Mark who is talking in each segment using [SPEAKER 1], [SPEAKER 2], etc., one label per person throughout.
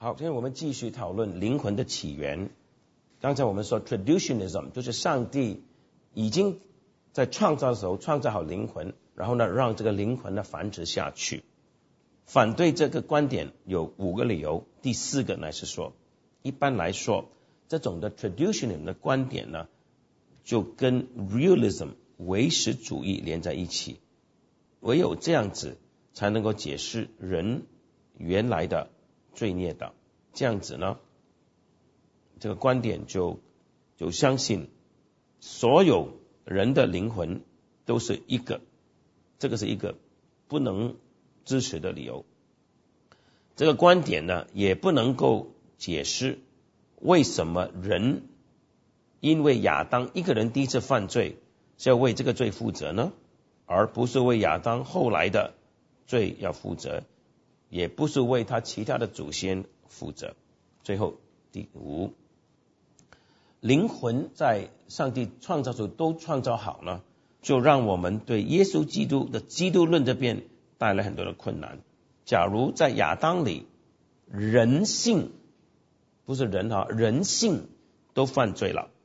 [SPEAKER 1] 好，现在我们继续讨论灵魂的起源。刚才我们说 traditionalism 就是上帝已经在创造的时候创造好灵魂，然后呢让这个灵魂呢繁殖下去。反对这个观点有5个理由，第4个乃是说，一般来说这种的 traditionalism 的观点呢就跟 realism 唯实主义连在一起，唯有这样子才能够解释人原来的罪孽的。这样子呢这个观点就相信所有人的灵魂都是一个，这个是一个不能支持的理由。这个观点呢也不能够解释为什么人因为亚当一个人第一次犯罪是要为这个罪负责呢，而不是为亚当后来的罪要负责，也不是为他其他的祖先负责。最后第5，灵魂在上帝创造时都创造好呢，就让我们对耶稣基督的基督论这边带来很多的困难。假如在亚当里人性，不是人人性都犯罪了，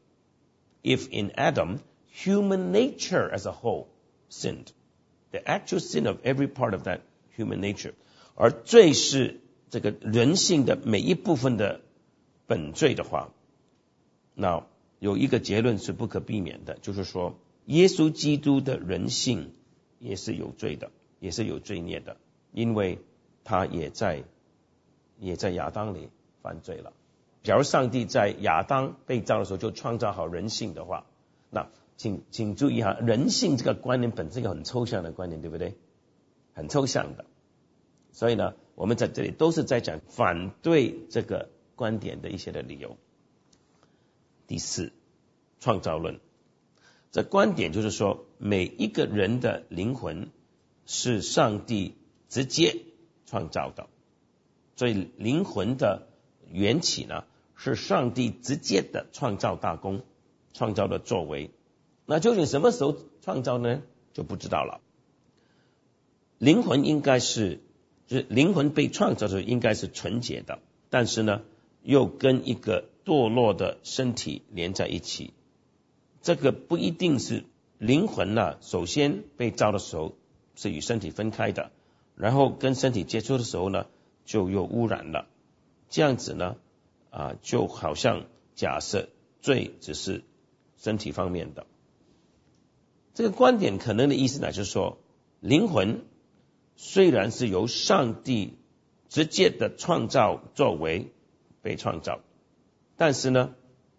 [SPEAKER 1] If in Adam human nature as a whole sinned, the actual sin of every part of that human nature, 而罪是这个人性的每一部分的本罪的话，那有一个结论是不可避免的，就是说耶稣基督的人性也是有罪的，也是有罪孽的，因为他也在亚当里犯罪了。假如上帝在亚当被造的时候就创造好人性的话，那请注意人性这个观念本身一个很抽象的观念，对不对？很抽象的。所以呢我们在这里都是在讲反对这个观点的一些的理由。第4，创造论。这观点就是说每一个人的灵魂是上帝直接创造的，所以灵魂的缘起呢是上帝直接的创造大功，创造的作为。那究竟什么时候创造呢？就不知道了。灵魂应该是灵魂被创造的时候应该是纯洁的，但是呢又跟一个堕落的身体连在一起。这个不一定是灵魂呢首先被造的时候是与身体分开的，然后跟身体接触的时候呢就又污染了。这样子呢就好像假设罪只是身体方面的。这个观点可能的意思呢就是说，灵魂虽然是由上帝直接的创造作为被创造，但是呢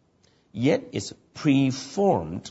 [SPEAKER 1] yet is preformed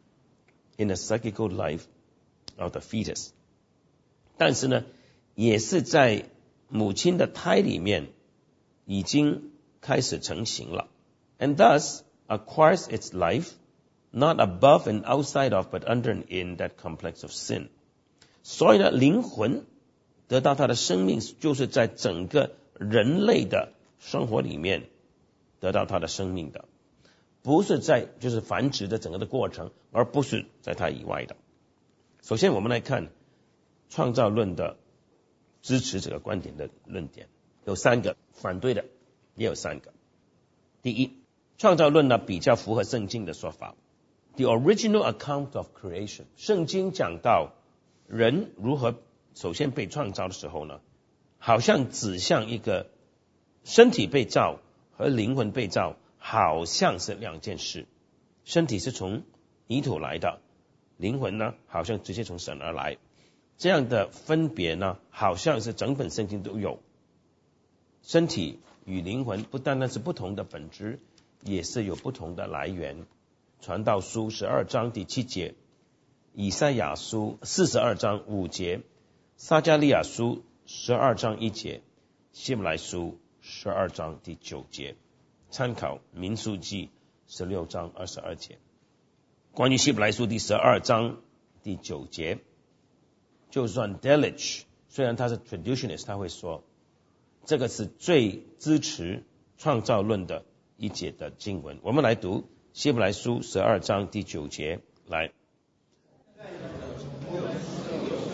[SPEAKER 1] in the psychical life of the fetus， 但是呢也是在母亲的胎里面已经开始成型了， and thus acquires its life not above and outside of but under and in that complex of sin。 所以呢灵魂得到他的生命就是在整个人类的生活里面得到他的生命的，不是在就是繁殖的整个的过程，而不是在他以外的。首先我们来看创造论的支持这个观点的论点，有3个，反对的也有3个。第一，创造论呢比较符合圣经的说法。 The original account of creation， 圣经讲到人如何首先被创造的时候呢，好像指向一个身体被造和灵魂被造好像是2件事。身体是从泥土来的，灵魂呢好像直接从神而来。这样的分别呢好像是整本圣经都有。身体与灵魂不单单是不同的本质，也是有不同的来源。传道书12章第7节，以赛亚书42章5节，撒迦利亚书12章1节，希伯来书12章第9节，参考民数记16章22节。关于希伯来书第12章第9节，就算 Delitzsch 虽然他是 traditionalist， 他会说这个是最支持创造论的一节的经文。我们来读希伯来书12章第9节，来。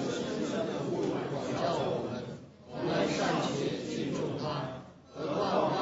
[SPEAKER 2] 我们尚且敬重他，何况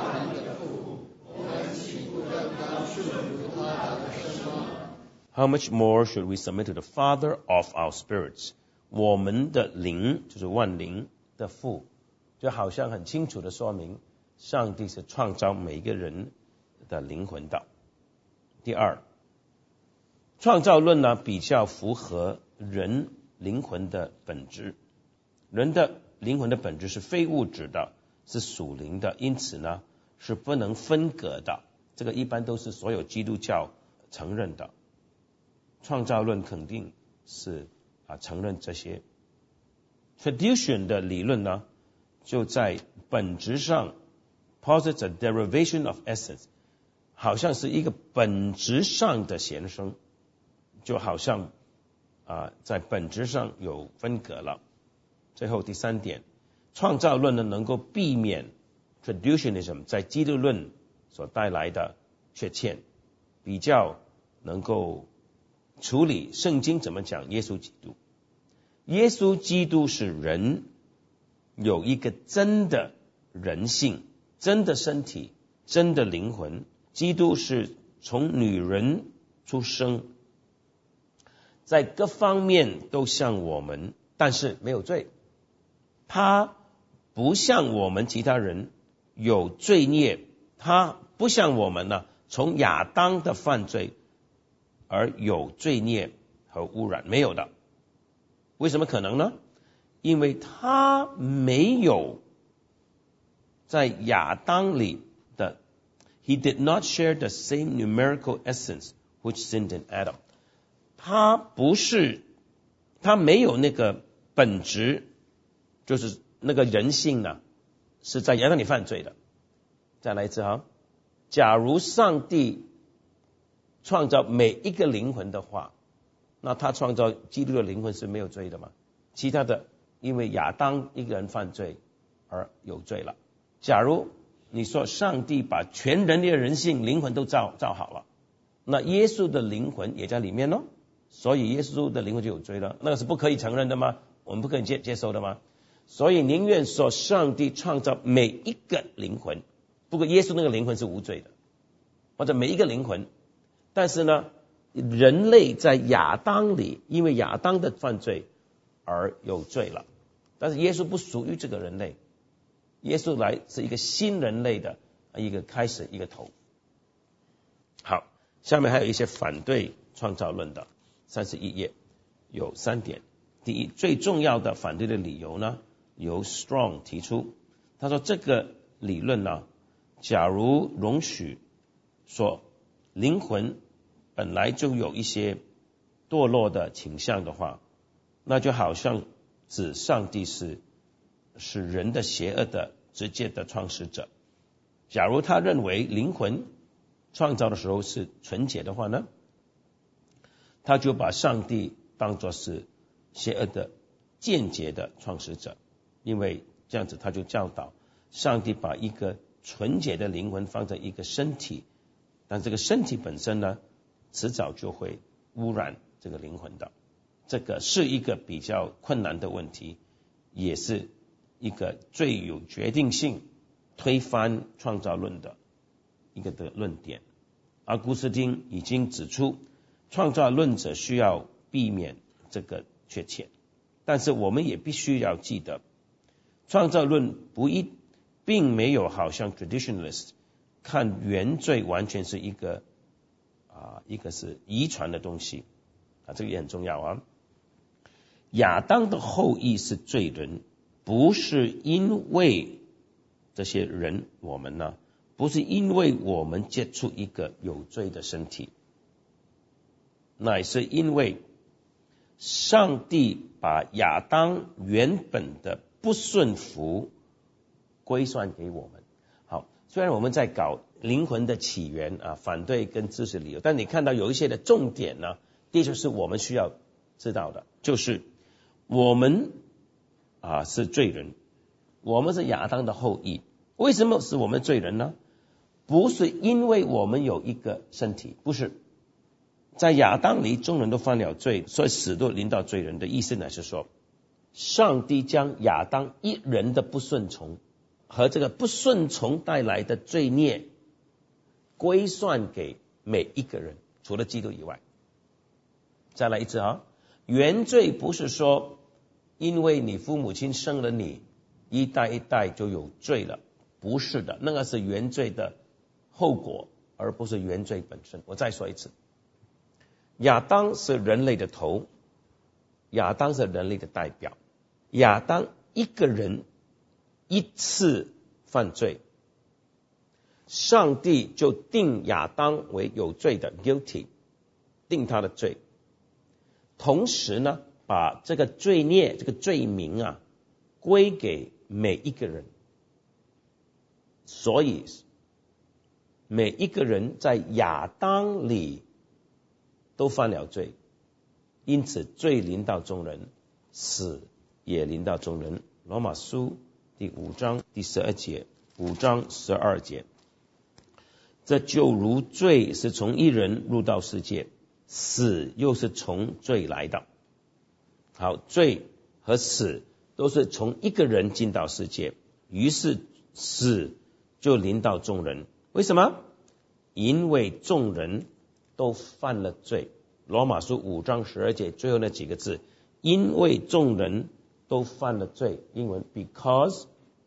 [SPEAKER 1] How much more should we submit to the Father of our spirits? 我们的灵就是万灵的父，就好像很清楚的说明，上帝是创造每一个人的灵魂的。第二，创造论呢比较符合人灵魂的本质。人的灵魂的本质是非物质的，是属灵的，因此呢是不能分割的。这个一般都是所有基督教承认的。创造论肯定是承认这些。Tradition 的理论呢，就在本质上 posits a derivation of essence， 好像是一个本质上的衍生，就好像在本质上有分隔了。最后第三点，创造论呢能够避免 traditionism 在基督论所带来的缺陷，比较能够处理圣经怎么讲耶稣基督。耶稣基督是人，有一个真的人性，真的身体，真的灵魂。基督是从女人出生，在各方面都像我们，但是没有罪。他不像我们其他人有罪孽，他不像我们呢从亚当的犯罪而有罪孽和污染，没有的。为什么可能呢？因为他没有在亚当里的 He did not share the same numerical essence which sinned in Adam。 他没有那个本质，就是那个人性呢是在亚当里犯罪的。再来一次哈，假如上帝创造每一个灵魂的话，那他创造基督的灵魂是没有罪的吗？其他的因为亚当一个人犯罪而有罪了。假如你说上帝把全人类的人性灵魂都造好了，那耶稣的灵魂也在里面咯，所以耶稣的灵魂就有罪了，那个是不可以承认的吗？我们不可以接受的吗？所以宁愿说上帝创造每一个灵魂，不过耶稣那个灵魂是无罪的，或者每一个灵魂，但是呢人类在亚当里因为亚当的犯罪而有罪了，但是耶稣不属于这个人类，耶稣来是一个新人类的一个开始，一个头。好，下面还有一些反对创造论的31页有3点。第一，最重要的反对的理由呢由 Strong 提出，他说这个理论呢，假如容许说灵魂本来就有一些堕落的倾向的话，那就好像指上帝是人的邪恶的直接的创始者。假如他认为灵魂创造的时候是纯洁的话呢，他就把上帝当作是邪恶的间接的创始者，因为这样子他就教导上帝把一个纯洁的灵魂放在一个身体，但这个身体本身呢迟早就会污染这个灵魂的。这个是一个比较困难的问题，也是一个最有决定性推翻创造论的一个的论点。而古斯丁已经指出创造论者需要避免这个缺陷，但是我们也必须要记得创造论并没有好像 traditionalist 看原罪完全是一个是遗传的东西这个也很重要啊。亚当的后裔是罪人，不是因为这些人我们呢，不是因为我们接触一个有罪的身体，乃是因为上帝把亚当原本的不顺服归算给我们。好，虽然我们在搞灵魂的起源反对跟支持理由，但你看到有一些的重点呢，的确是我们需要知道的，就是我们是罪人，我们是亚当的后裔。为什么是我们罪人呢？不是因为我们有一个身体，不是。在亚当里众人都犯了罪，所以死都临到罪人的意思呢是说，上帝将亚当一人的不顺从和这个不顺从带来的罪孽归算给每一个人，除了基督以外。 再来一次啊，原罪不是说因为你父母亲生了你，一代一代就有罪了，不是的，那个是原罪的后果，而不是原罪本身。我再说一次，亚当是人类的头，亚当是人类的代表，亚当一个人一次犯罪，上帝就定亚当为有罪的 guilty， 定他的罪，同时呢把这个罪孽这个罪名啊归给每一个人，所以每一个人在亚当里都犯了罪，因此罪临到众人，死也临到众人。罗马书第5章第12节，5章12节，这就如罪是从一人入到世界，死又是从罪来的。好，罪和死都是从一个人进到世界，于是死就临到众人。为什么？因为众人都犯了罪。罗马书5章12节最后那几个字，因为众人都犯了罪，英文 because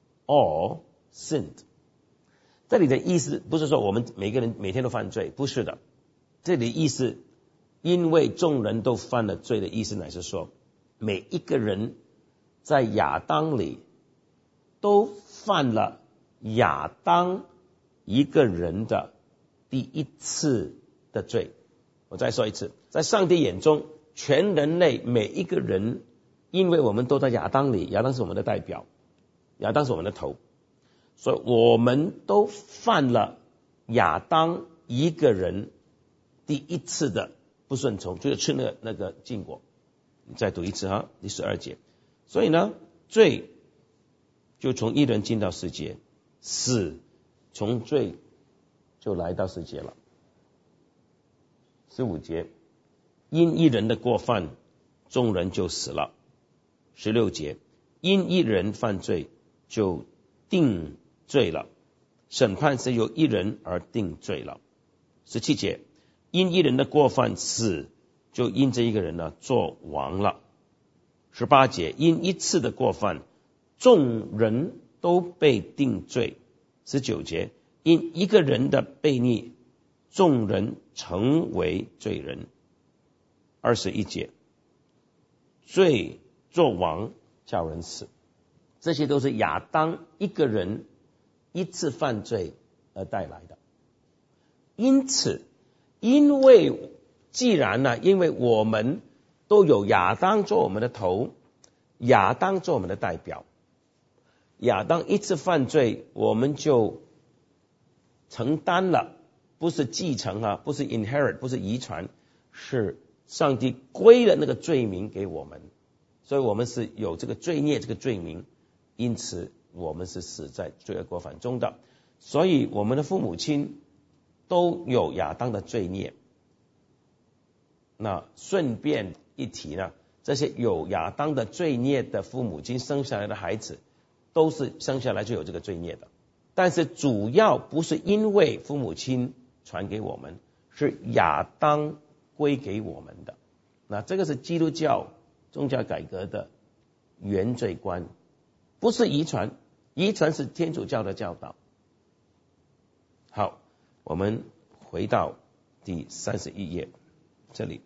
[SPEAKER 1] all sinned。 这里的意思不是说我们每个人每天都犯罪，不是的，这里意思因为众人都犯了罪的意思乃是说每一个人在亚当里都犯了亚当一个人的第一次的罪。我再说一次，在上帝眼中全人类每一个人，因为我们都在亚当里，亚当是我们的代表，亚当是我们的头，所以我们都犯了亚当一个人第一次的不顺从，就是吃那个禁果。你再读一次哈，第12节。所以呢，罪就从一人进到世界，死从罪就来到世界了。15节，因一人的过犯，众人就死了。16节，因一人犯罪，就定罪了，审判是由一人而定罪了。17节，因一人的过犯死，就因这一个人呢做王了。18节，因一次的过犯，众人都被定罪。19节，因一个人的悖逆，众人成为罪人。21节，罪作王叫人死。这些都是亚当一个人一次犯罪而带来的。因此，因为我们都有亚当做我们的头，亚当做我们的代表，亚当一次犯罪，我们就承担了，不是继承啊，不是 inherit， 不是遗传，是上帝归了那个罪名给我们，所以我们是有这个罪孽这个罪名，因此我们是死在罪恶过犯中的。所以我们的父母亲都有亚当的罪孽。那顺便一提呢，这些有亚当的罪孽的父母亲生下来的孩子，都是生下来就有这个罪孽的。但是主要不是因为父母亲传给我们，是亚当归给我们的。那这个是基督教宗教改革的原罪观，不是遗传，遗传是天主教的教导。好，我们回到第31页，这里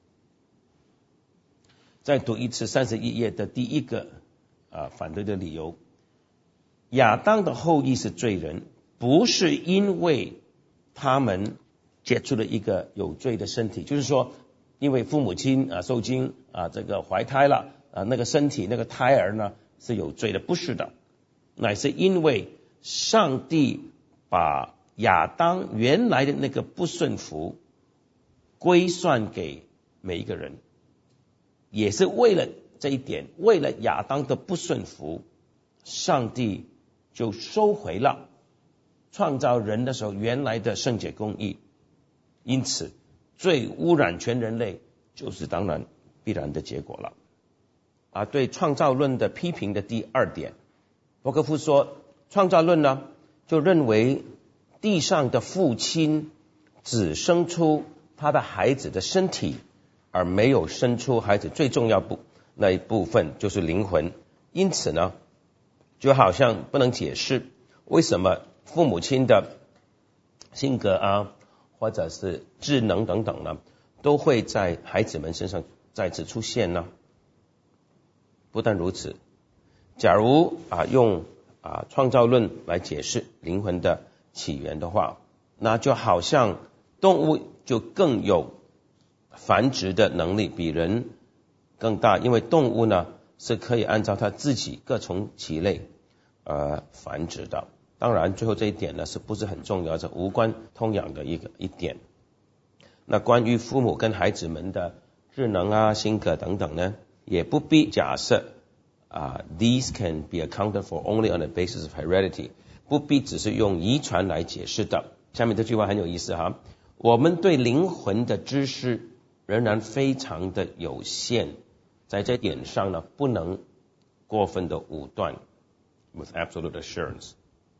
[SPEAKER 1] 再读一次31页的第一个反对的理由。亚当的后裔是罪人，不是因为他们结出了一个有罪的身体，就是说因为父母亲受精这个怀胎了那个身体那个胎儿呢是有罪的，不是的，乃是因为上帝把亚当原来的那个不顺服归算给每一个人，也是为了这一点，为了亚当的不顺服，上帝就收回了创造人的时候原来的圣洁公义。因此罪污染全人类，就是当然必然的结果了。对创造论的批评的第2点，伯克夫说，创造论呢就认为地上的父亲只生出他的孩子的身体， 而没有生出孩子最重要那一部分，就是灵魂。因此呢，就好像不能解释为什么父母亲的性格啊，或者是智能等等呢，都会在孩子们身上再次出现呢？不但如此，假如用创造论来解释灵魂的起源的话，那就好像动物就更有繁殖的能力，比人更大，因为动物呢是可以按照它自己各从其类繁殖的。当然最后这一点呢是不是很重要，是无关痛痒的一点。那关于父母跟孩子们的智能啊、性格等等呢，也不必假设these can be accounted for only on the basis of heredity， 不必只是用遗传来解释的。下面这句话很有意思哈，我们对灵魂的知识仍然非常的有限，在这点上呢不能过分的武断 with absolute assurance。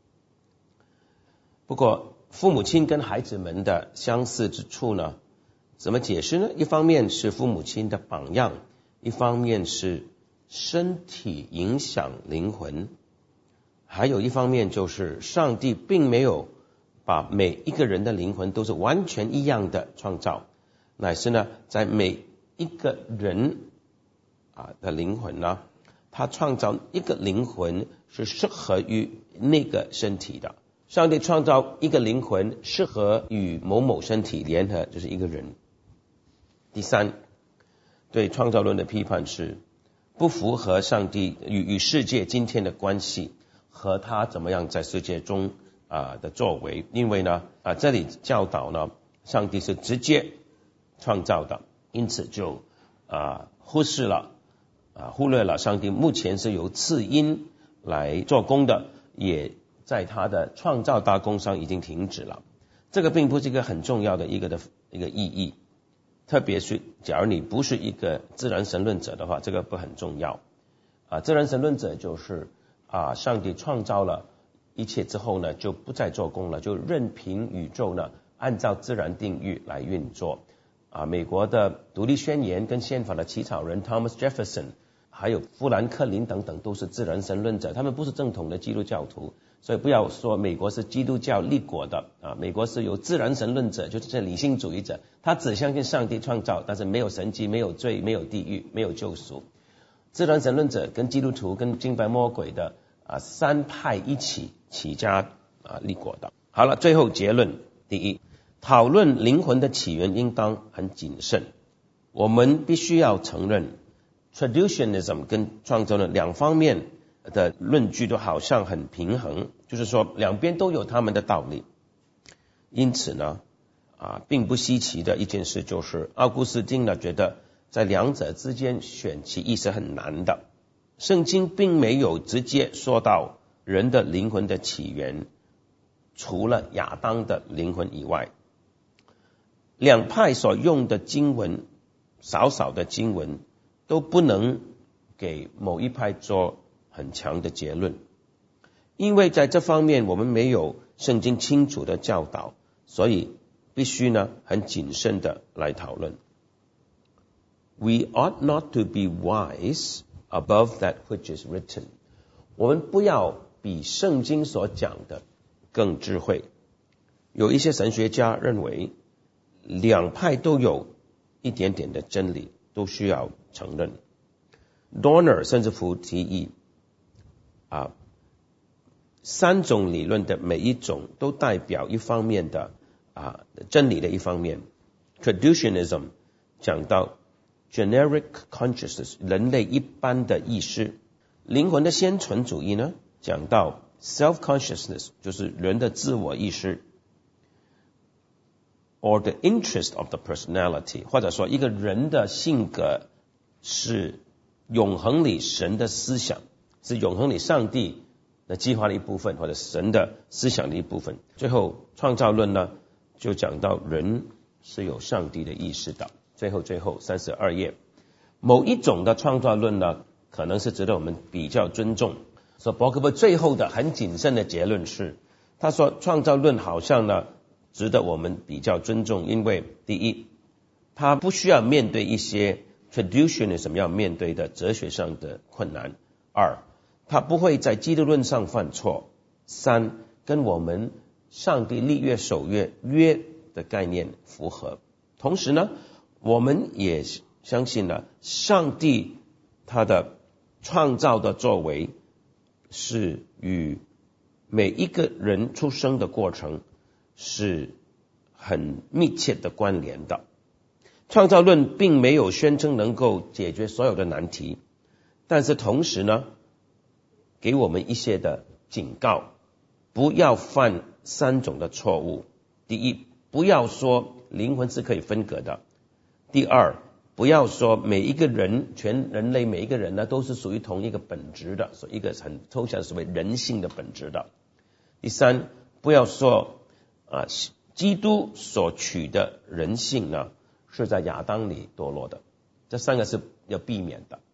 [SPEAKER 1] 不过父母亲跟孩子们的相似之处呢，怎么解释呢？一方面是父母亲的榜样，一方面是身体影响灵魂，还有一方面就是上帝并没有把每一个人的灵魂都是完全一样的创造，乃是呢在每一个人的灵魂呢，他创造一个灵魂是适合于那个身体的。上帝创造一个灵魂适合与某某身体联合，就是一个人。第三，对创造论的批判是不符合上帝与世界今天的关系和他怎么样在世界中的作为。因为呢这里教导呢上帝是直接创造的，因此就忽略了上帝目前是由次因来做工的，也在他的创造大功上已经停止了。这个并不是一个很重要的一个意义，特别是假如你不是一个自然神论者的话，这个不很重要。自然神论者就是上帝创造了一切之后呢，就不再做工了，就任凭宇宙呢按照自然定律来运作。美国的独立宣言跟宪法的起草人 Thomas Jefferson， 还有富兰克林等等都是自然神论者，他们不是正统的基督教徒，所以不要说美国是基督教立国的美国是有自然神论者，就是这理性主义者，他只相信上帝创造，但是没有神迹，没有罪，没有地狱，没有救赎。自然神论者跟基督徒跟敬拜魔鬼的三派一起起家立国的。好了，最后结论，第一，讨论灵魂的起源应当很谨慎。我们必须要承认 Traducianism 跟创造论两方面的论据都好像很平衡，就是说两边都有他们的道理。因此呢并不稀奇的一件事就是奥古斯丁呢觉得在两者之间选其一是很难的。圣经并没有直接说到人的灵魂的起源，除了亚当的灵魂以外，两派所用的经文，少的经文都不能给某一派做很强的结论，因为在这方面我们没有圣经清楚的教导，所以必须呢很谨慎的来讨论。We ought not to be wise above that which is written。 我们不要比圣经所讲的更智慧。有一些神学家认为两派都有一点点的真理，都需要承认。Dorner 甚至乎提议三种理论的每一种都代表一方面的真理的一方面。 Traducianism 讲到 generic consciousness 人类一般的意识，灵魂的先存主义呢讲到 self-consciousness 就是人的自我意识， or the interest of the personality 或者说一个人的性格是永恒里神的思想，是永恒里上帝的计划的一部分，或者神的思想的一部分。最后创造论呢就讲到人是有上帝的意识的。最后32页，某一种的创造论呢可能是值得我们比较尊重。所以伯克伯最后的很谨慎的结论是，他说创造论好像呢值得我们比较尊重，因为第一， 他不需要面对一些 traditionalism 要面对的哲学上的困难。二，他不会在基督论上犯错。三，跟我们上帝立约守约的概念符合。同时呢，我们也相信了上帝他的创造的作为是与每一个人出生的过程是很密切的关联的。创造论并没有宣称能够解决所有的难题，但是同时呢，给我们一些的警告，不要犯三种的错误。第一，不要说灵魂是可以分割的。第二，不要说每一个人，全人类每一个人呢都是属于同一个本质的，所以一个很抽象所谓人性的本质的。第三，不要说基督所取的人性呢是在亚当里堕落的，这三个是要避免的。